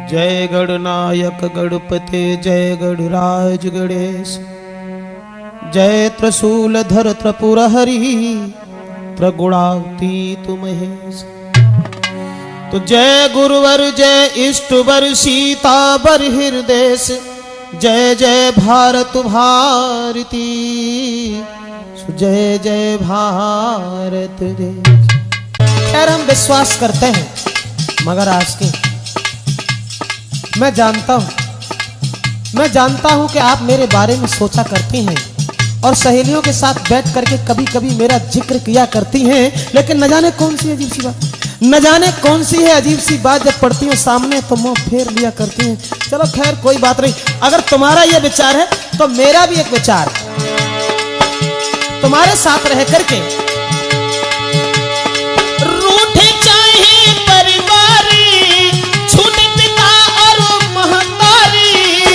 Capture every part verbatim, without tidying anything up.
जय गणनायक गणपते जय गणराज गणेश, जय त्रिशूलधर त्रिपुर हरि त्रिगुणातीत महेश। तो जय गुरुवर जय इष्टवर सीतावर हृदयेश, जय जय भारत भारती जय जय भारत देश। खैर हम विश्वास करते हैं, मगर आज के मैं जानता हूं मैं जानता हूं कि आप मेरे बारे में सोचा करती हैं और सहेलियों के साथ बैठ करके कभी कभी मेरा जिक्र किया करती हैं, लेकिन न जाने कौन सी अजीब सी बात न जाने कौन सी है अजीब सी बात जब पढ़ती हूँ सामने तो मुंह फेर लिया करती हैं। चलो खैर कोई बात नहीं, अगर तुम्हारा यह विचार है तो मेरा भी एक विचार तुम्हारे साथ रह करके रूठे चाहे परिवारी छूटे पिता और महतारी,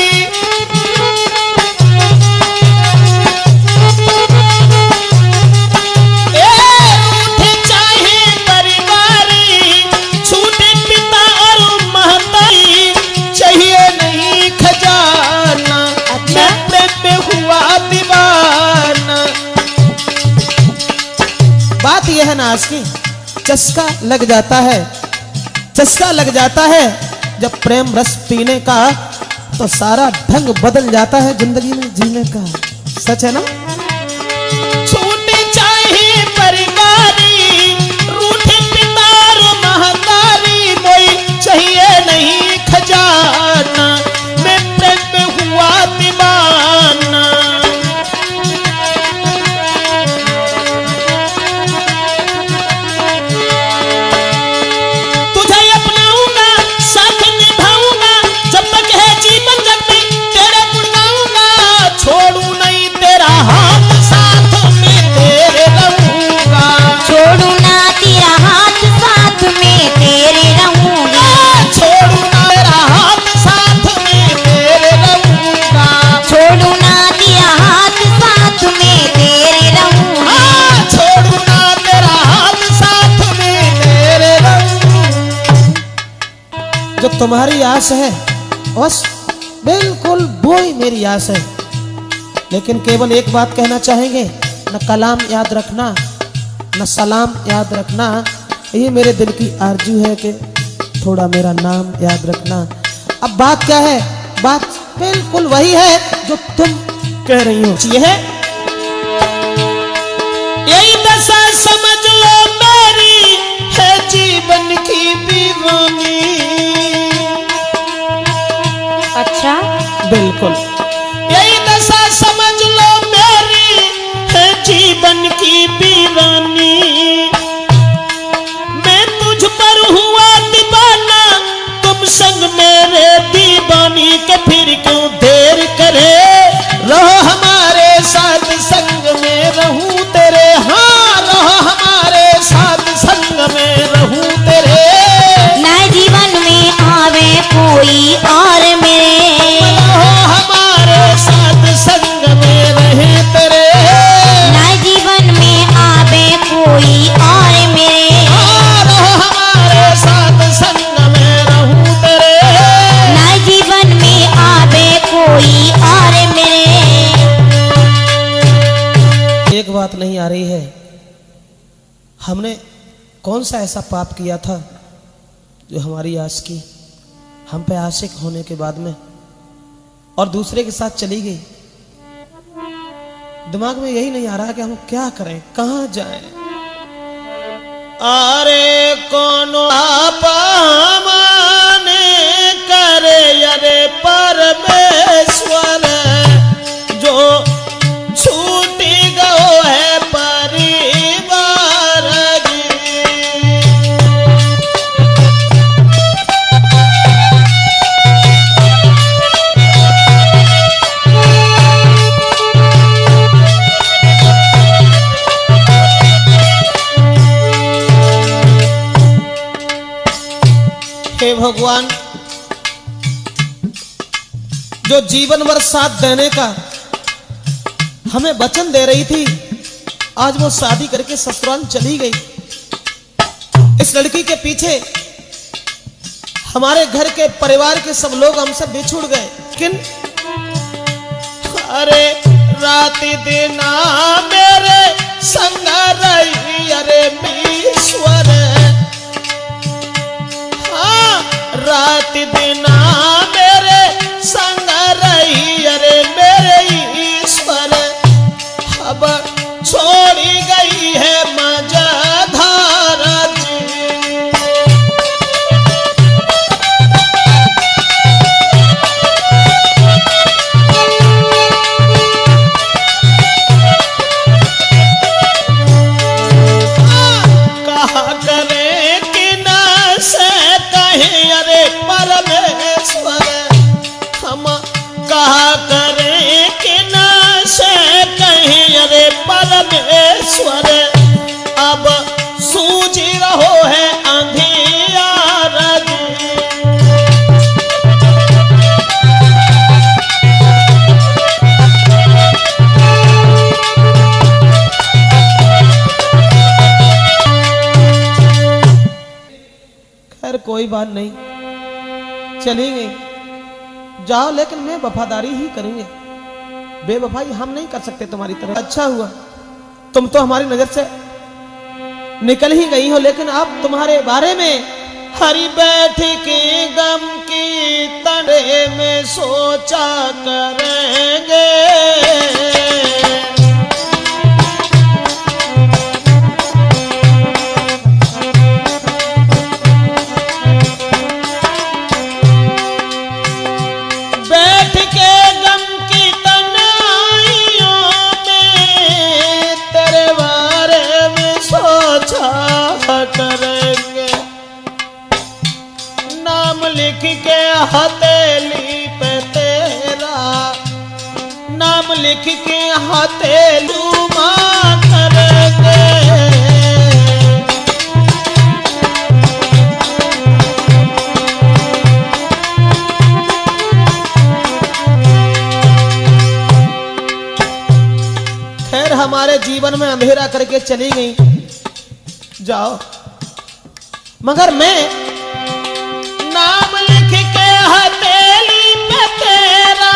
ए रूठे चाहे परिवारी छूटे पिता और महतारी, चाहिए नहीं खजाना मैं प्रेम में हुआ दीवाना। बात यह है ना आज की, चस्का लग जाता है चस्का लग जाता है जब प्रेम रस पीने का, तो सारा ढंग बदल जाता है जिंदगी में जीने का। सच है ना? छूटे चाहे परिवारी रूठे पिता और महतारी, कोई चाहिए नहीं खजाना मैं प्रेम में हुआ दीवाना। जो तुम्हारी आस है बस बिल्कुल वो ही मेरी आस है, लेकिन केवल एक बात कहना चाहेंगे, न कलाम याद रखना न सलाम याद रखना, ये मेरे दिल की आरजू है कि थोड़ा मेरा नाम याद रखना। अब बात क्या है? बात बिल्कुल वही है जो तुम कह रही हो। ये है यही दशा समझ लो मेरी है जीवन की दीवानी। अच्छा बिल्कुल यही दशा समझ लो मेरी है जीवन की दीवानी। मैं तुझ पर हुआ दीवाना तुम संग मेरे दीवानी के, फिर क्यों देर करे रहो हमारे साथ संग में रहूं तेरे। हाँ रहो हमारे साथ संग में रहूं तेरे। ना जीवन में आवे कोई और मेरे, हमारे साथ संग में रहे तेरे। ना जीवन में आवे कोई और मेरे, रहो हमारे साथ संग में रहूं तेरे। ना जीवन में आवे कोई और मेरे। एक बात नहीं आ रही है, हमने कौन सा ऐसा पाप किया था जो हमारी आस की हम पे आशिक होने के बाद में और दूसरे के साथ चली गई। दिमाग में यही नहीं आ रहा कि हम क्या करें, कहां जाएं। अरे कौन माने करे अरे परमेश्वर, जो छूटी गयो है परिवार जी। हे भगवान, जो जीवन भर साथ देने का हमें वचन दे रही थी, आज वो शादी करके ससुराल चली गई। इस लड़की के पीछे हमारे घर के परिवार के सब लोग हमसे बिछुड़ गए, लेकिन अरे रात दिन मेरे संग रही अरे ईश्वर, हाँ रात दिन मेरे संग रही अरे मेरे ईश्वर, अब छोड़ी गई है मझधारा जी। कहा करे कि न से कहीं अरे परमेश्वर, हम कहा करे कि न से कहीं अरे परमेश्वर, अब सूझ रहो है अंधियारा जी। खैर कोई बात नहीं, चली गई, जाओ, लेकिन मैं वफादारी ही करेंगे, बेवफाई हम नहीं कर सकते तुम्हारी तरह। अच्छा हुआ तुम तो हमारी नजर से निकल ही गई हो, लेकिन अब तुम्हारे बारे में हरी बैठ के गम की तड़े में सोचा करेंगे। बैठ के गम की तन्हाइयों में तेरे बारे में सोचा करेंगे। नाम लिख के हथेली पे तेरा, नाम लिख के हथेलुमा करेंगे। खैर हमारे जीवन में अंधेरा करके चली गई, जाओ, मगर मैं नाम लिख के हथेली पे तेरा,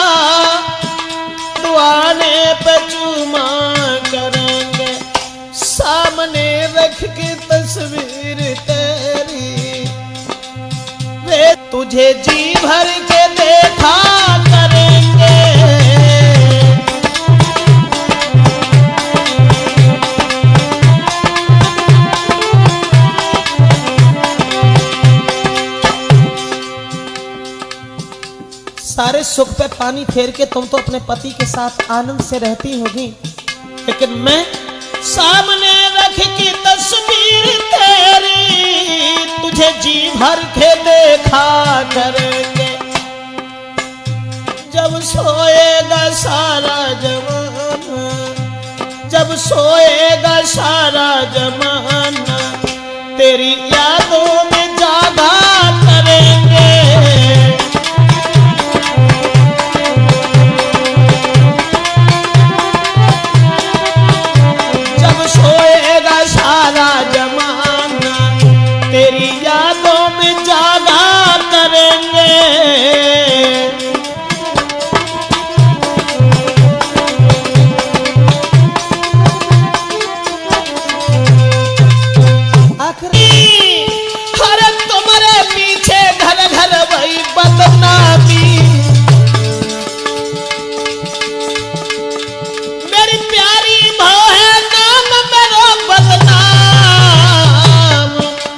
दुआने पे चूमा करेंगे। सामने रख के तस्वीर तेरी, वे तुझे जी भर के देखा करेंगे। सारे सुख पे पानी फेर के तुम तो अपने पति के साथ आनंद से रहती होगी, लेकिन मैं सामने रख की तस्वीर तेरी, तुझे जी भर के देखा करेंगे। जब सोएगा सारा जमाना, जब सोएगा सारा जमाना, तेरी यादों में जागा करेंगे। सोएगा सारा जमाना, तेरी यादों में जागा करेंगे। आखिरी हर तुम्हारे पीछे घर घर वही बदनामी, मेरी प्यारी भाव है नाम मेरा बदनाम।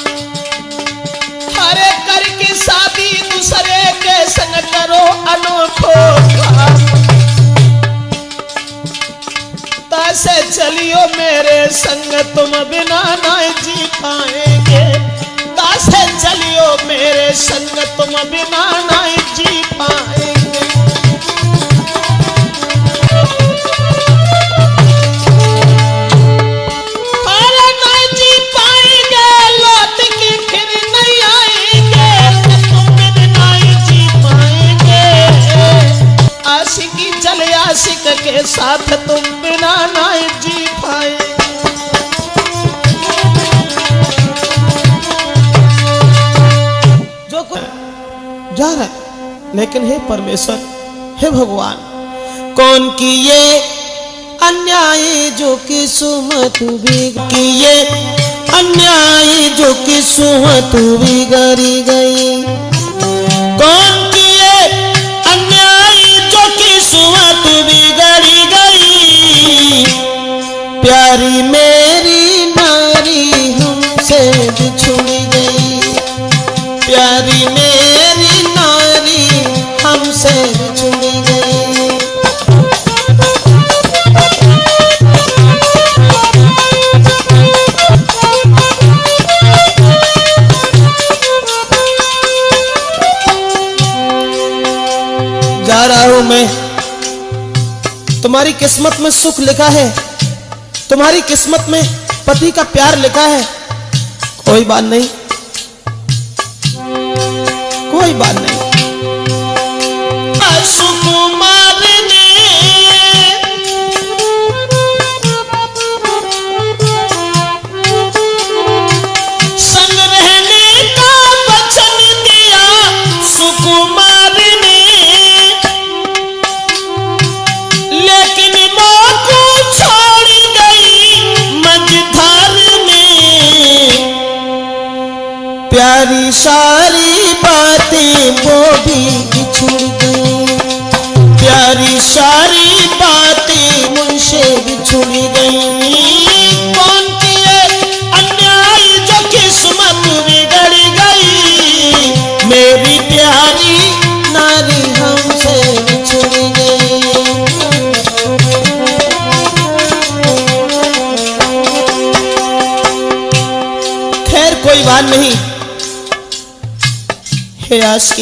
हरे करके शादी दूसरे के संग करो अनोखो काम, तैसे चलियो मेरे संग तुम बिना नहीं जी पाएंगे, तैसे चलियो मेरे संग तुम बिना नहीं जी पाएंगे। आशिक के साथ तुम बिना नहीं जी पाए। जो कुछ जा रहे हैं, लेकिन हे परमेश्वर, हे भगवान, कौन किए अन्याय जो कि सुमत भी किए अन्याय जो कि सुमत बिगड़ी गई। कौन किए अन्याय जो कि सुमत बिगड़ी गई। प्यारी मेरी नारी हमसे बिछुड़ गई। प्यारी मेरी नारी हमसे बिछुड़ गई। जा रहा हूं मैं, तुम्हारी किस्मत में सुख लिखा है, तुम्हारी किस्मत में पति का प्यार लिखा है। कोई बात नहीं, कोई बात नहीं। सुकुमार ने संग रहने का वचन दिया। सुकुमार ने लेकिन मां को छोड़ गई मझधार में। प्यारी सारी बातें वो भी बिछुड़ गई। प्यारी सारी बातें मुझसे बिछुड़ गई। कौन किए अन्याय जो किस्मत बिगड़ गई। मेरी प्यारी नारी हमसे बिछुड़ गई। खैर कोई बात नहीं। हे आशिकी,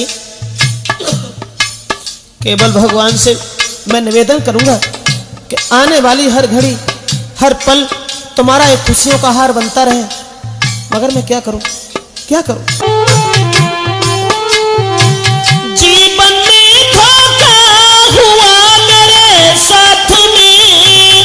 केवल भगवान से मैं निवेदन करूंगा कि आने वाली हर घड़ी हर पल तुम्हारा एक खुशियों का हार बनता रहे। मगर मैं क्या करूं, क्या करूं। जीवन में धोखा हुआ मेरे साथ में।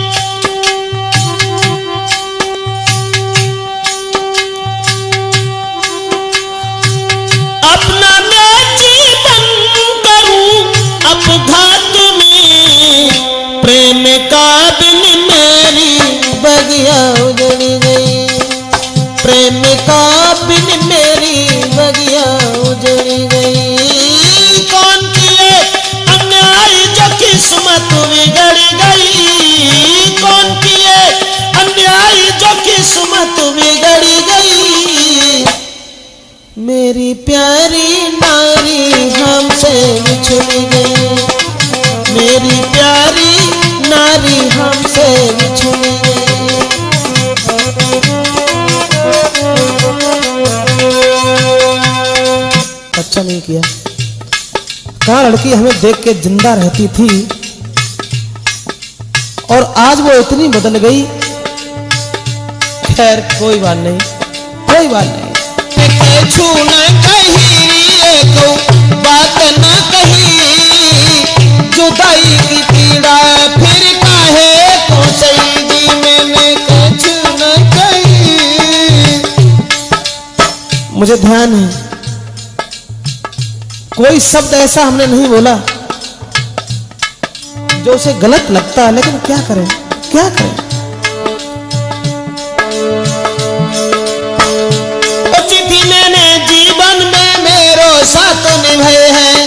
अपना मैं जीवन करूं अपघात में। प्रेम का बिन मेरी बगिया उजड़ गई। प्रेम का बिन मेरी बगिया उजड़ गई। कौन किए अन्याय जो किस्मत बिगड़ गई। कौन किए अन्याय जो किस्मत बिगड़ गई। मेरी प्यारी नारी हमसे बिछुड़ गई। मेरी प्यारी नारी हमसे बिछुड़ गई। अच्छा नहीं किया। कहाँ लड़की हमें देख के जिंदा रहती थी और आज वो इतनी बदल गई। खैर कोई बात नहीं, कोई बात नहीं। छू न कही बात न कही। जुदाई की पीड़ा फिर काहे तो सही जी। मैंने कछु न कही। मुझे ध्यान है, कोई शब्द ऐसा हमने नहीं बोला जो उसे गलत लगता है, लेकिन क्या करें, क्या करें। चिट्ठी मैंने जीवन में मेरो साथ निभाए हैं।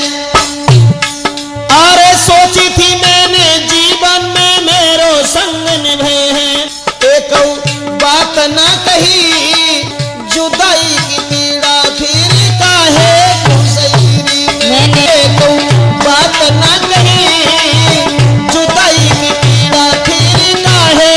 अरे सोची थी मैंने जीवन में मेरो संग निभाए हैं। एक बात न कही जुदाई की पीड़ा फिर काहे तो सही। मैंने बात न कही जुदाई की पीड़ा फिर काहे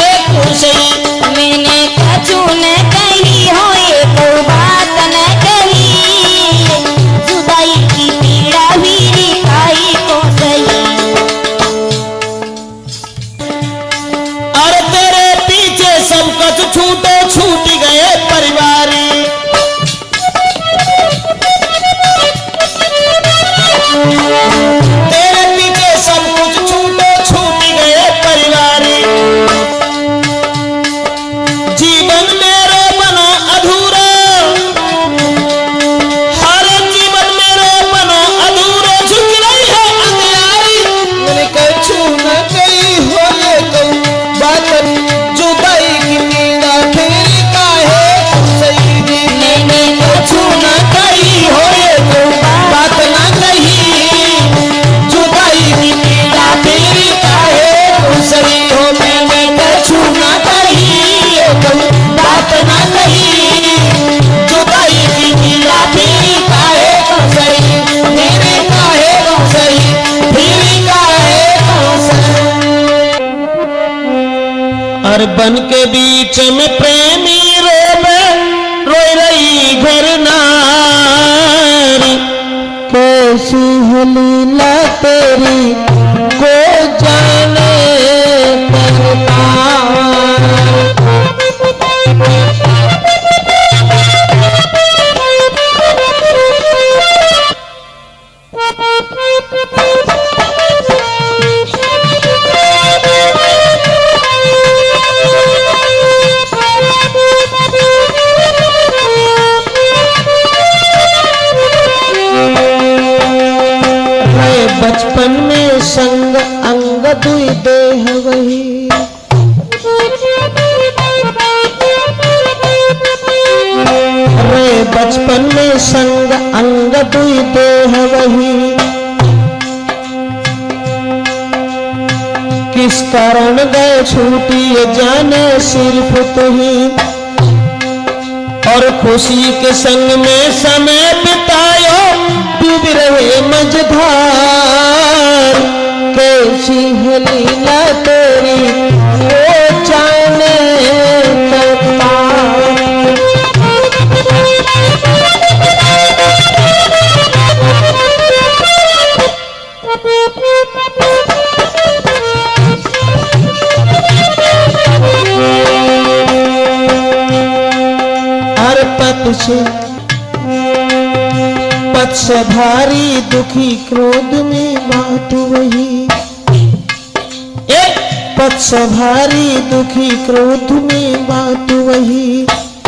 हर बन के बीच में प्रेमी रोवे, रोई रही घर नारी। कैसी है लीला तेरी को जाने बचपन में संग अंग दुई देह वही। रे बचपन में संग अंग दुई देह वही। किस कारण गए छूटी ये जाने सिर्फ तू ही। और खुशी के संग में समय बितायो, डूब रहे मझधार। कैसी है लीला तेरी वो जाने करता। हर पथ से पथ से भारी दुखी क्रोध में बात वही। पथ से भारी दुखी क्रोध में बात वही।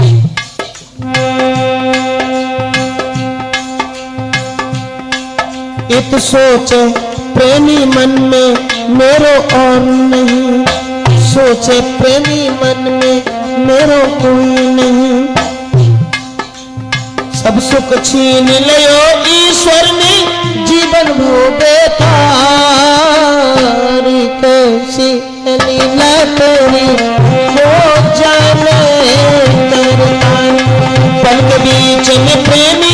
इत सोचे प्रेमी मन में मेरो और नहीं। सोचे प्रेमी मन में मेरो कोई नहीं। सब सुख छीन लियो ईश्वर ने, जीवन भोगे तारी। कैसी लीला तेरी हो जाने करता। पल के बीच में प्रेमी